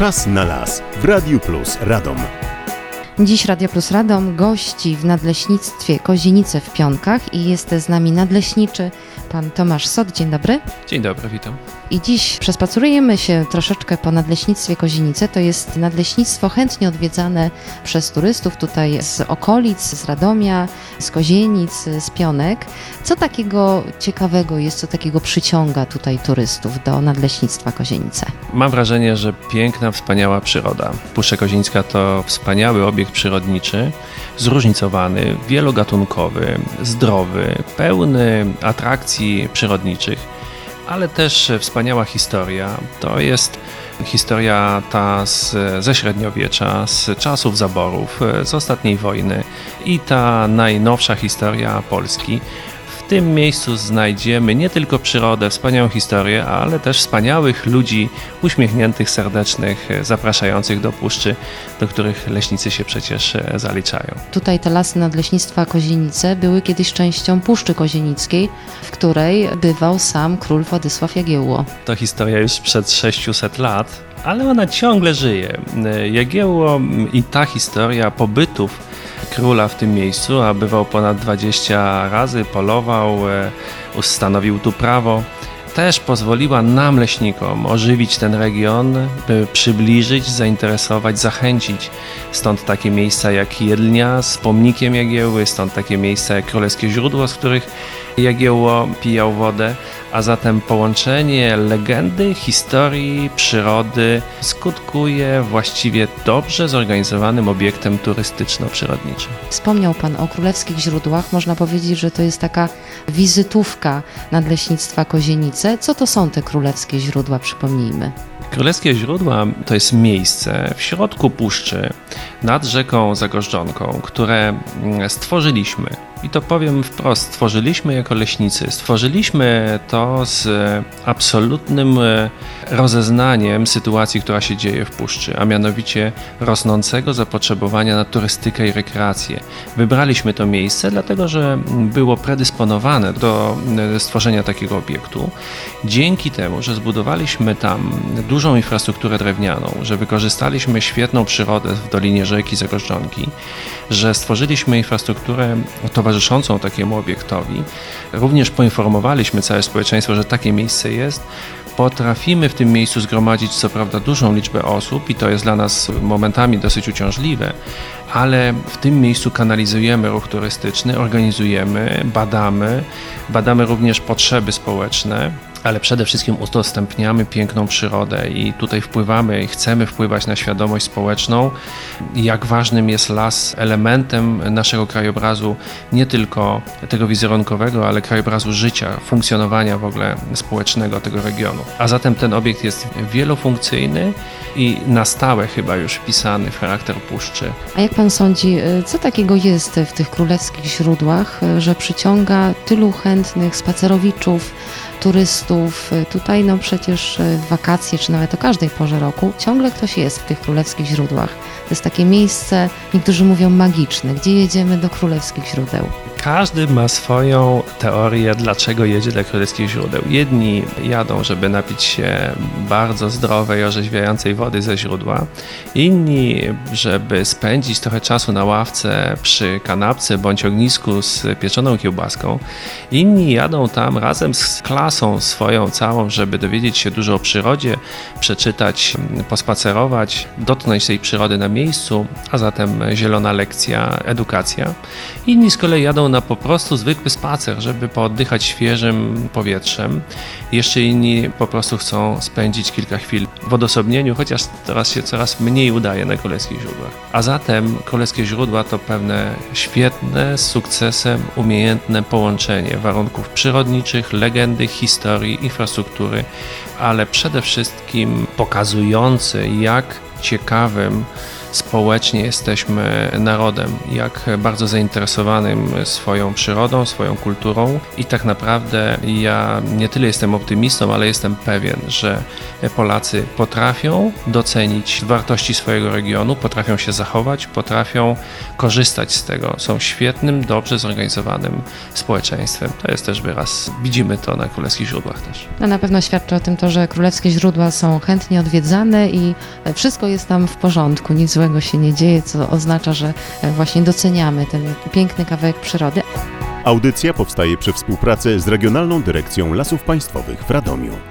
Czas na las w Radiu Plus Radom. Dziś Radio Plus Radom gości w Nadleśnictwie Kozienice w Pionkach i jest z nami nadleśniczy pan Tomasz Sot. Dzień dobry. Dzień dobry, witam. I dziś przespacerujemy się troszeczkę po Nadleśnictwie Kozienice. To jest nadleśnictwo chętnie odwiedzane przez turystów tutaj z okolic, z Radomia, z Kozienic, z Pionek. Co takiego ciekawego jest, co takiego przyciąga tutaj turystów do Nadleśnictwa Kozienice? Mam wrażenie, że piękna, wspaniała przyroda. Puszcza Kozienicka to wspaniały obiekt przyrodniczy, zróżnicowany, wielogatunkowy, zdrowy, pełny atrakcji przyrodniczych, ale też wspaniała historia. To jest historia ta ze średniowiecza, z czasów zaborów, z ostatniej wojny i ta najnowsza historia Polski. W tym miejscu znajdziemy nie tylko przyrodę, wspaniałą historię, ale też wspaniałych ludzi, uśmiechniętych, serdecznych, zapraszających do puszczy, do których leśnicy się przecież zaliczają. Tutaj te lasy Nadleśnictwa Kozienice były kiedyś częścią Puszczy Kozienickiej, w której bywał sam król Władysław Jagiełło. To historia już sprzed 600 lat, ale ona ciągle żyje. Jagiełło i ta historia pobytów króla w tym miejscu, a bywał ponad 20 razy, polował, ustanowił tu prawo, też pozwoliła nam, leśnikom, ożywić ten region, by przybliżyć, zainteresować, zachęcić. Stąd takie miejsca jak Jedlnia z pomnikiem Jagiełły, stąd takie miejsca jak Królewskie Źródło, z których Jagiełło pijał wodę, a zatem połączenie legendy, historii, przyrody skutkuje właściwie dobrze zorganizowanym obiektem turystyczno-przyrodniczym. Wspomniał pan o Królewskich Źródłach. Można powiedzieć, że to jest taka wizytówka Nadleśnictwa Kozienice. Co to są te Królewskie Źródła, przypomnijmy? Królewskie Źródła to jest miejsce w środku puszczy, nad rzeką Zagożdżonką, które stworzyliśmy. I to powiem wprost, stworzyliśmy jako leśnicy. Stworzyliśmy to z absolutnym rozeznaniem sytuacji, która się dzieje w puszczy, a mianowicie rosnącego zapotrzebowania na turystykę i rekreację. Wybraliśmy to miejsce, dlatego że było predysponowane do stworzenia takiego obiektu. Dzięki temu, że zbudowaliśmy tam dużą infrastrukturę drewnianą, że wykorzystaliśmy świetną przyrodę w Dolinie Rzeki Zagożdżonki, że stworzyliśmy infrastrukturę towarzyszącą takiemu obiektowi, również poinformowaliśmy całe społeczeństwo, że takie miejsce jest. Potrafimy w tym miejscu zgromadzić co prawda dużą liczbę osób i to jest dla nas momentami dosyć uciążliwe, ale w tym miejscu kanalizujemy ruch turystyczny, organizujemy, badamy również potrzeby społeczne, ale przede wszystkim udostępniamy piękną przyrodę i tutaj wpływamy i chcemy wpływać na świadomość społeczną, jak ważnym jest las elementem naszego krajobrazu, nie tylko tego wizerunkowego, ale krajobrazu życia, funkcjonowania w ogóle społecznego tego regionu. A zatem ten obiekt jest wielofunkcyjny i na stałe chyba już wpisany w charakter puszczy. A jak pan sądzi, co takiego jest w tych Królewskich Źródłach, że przyciąga tylu chętnych spacerowiczów, turystów? Tutaj przecież w wakacje, czy nawet o każdej porze roku, ciągle ktoś jest w tych Królewskich Źródłach. To jest takie miejsce, niektórzy mówią magiczne, gdzie jedziemy do Królewskich Źródeł. Każdy ma swoją teorię, dlaczego jedzie do Królewskich Źródeł. Jedni jadą, żeby napić się bardzo zdrowej, orzeźwiającej wody ze źródła. Inni, żeby spędzić trochę czasu na ławce przy kanapce bądź ognisku z pieczoną kiełbaską. Inni jadą tam razem z klasą swoją całą, żeby dowiedzieć się dużo o przyrodzie, przeczytać, pospacerować, dotknąć tej przyrody na miejscu, a zatem zielona lekcja, edukacja. Inni z kolei jadą na po prostu zwykły spacer, żeby pooddychać świeżym powietrzem. Jeszcze inni po prostu chcą spędzić kilka chwil w odosobnieniu, chociaż teraz się coraz mniej udaje na Królewskich Źródłach. A zatem Królewskie Źródła to pewne świetne, z sukcesem umiejętne połączenie warunków przyrodniczych, legendy, historii, infrastruktury, ale przede wszystkim pokazujący, jak ciekawym społecznie jesteśmy narodem, jak bardzo zainteresowanym swoją przyrodą, swoją kulturą i tak naprawdę ja nie tyle jestem optymistą, ale jestem pewien, że Polacy potrafią docenić wartości swojego regionu, potrafią się zachować, potrafią korzystać z tego. Są świetnym, dobrze zorganizowanym społeczeństwem. To jest też wyraz. Widzimy to na Królewskich Źródłach też. No na pewno świadczy o tym to, że Królewskie Źródła są chętnie odwiedzane i wszystko jest tam w porządku, nic złego się nie dzieje, co oznacza, że właśnie doceniamy ten piękny kawałek przyrody. Audycja powstaje przy współpracy z Regionalną Dyrekcją Lasów Państwowych w Radomiu.